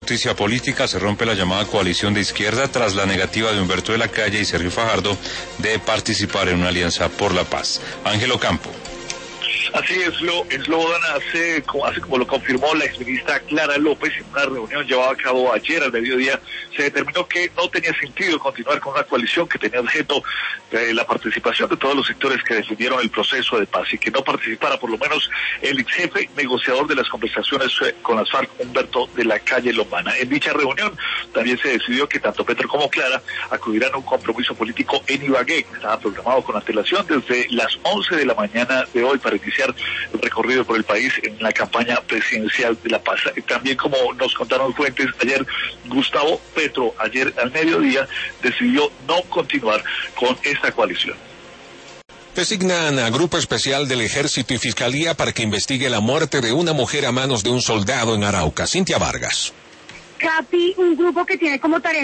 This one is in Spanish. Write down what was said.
Noticia política: se rompe la llamada coalición de izquierda tras la negativa de Humberto de la Calle y Sergio Fajardo de participar en una alianza por la paz. Ángelo Campo. Así es, hace como lo confirmó la exministra Clara López en una reunión llevada a cabo ayer al mediodía. Se determinó que no tenía sentido continuar con una coalición que tenía objeto la participación de todos los sectores que defendieron el proceso de paz y que no participara por lo menos el ex jefe negociador de las conversaciones con las FARC, Humberto de la Calle Lombana. En dicha reunión también se decidió que tanto Petro como Clara acudirán a un compromiso político en Ibagué, que estaba programado con antelación desde las 11 de la mañana de hoy para iniciar el recorrido por el país en la campaña presidencial de la paz. También, como nos contaron fuentes ayer, Gustavo Petro ayer al mediodía decidió no continuar con esta coalición. Designan a grupo especial del Ejército y Fiscalía para que investigue la muerte de una mujer a manos de un soldado en Arauca. Cintia Vargas. Capi, un grupo que tiene como tarea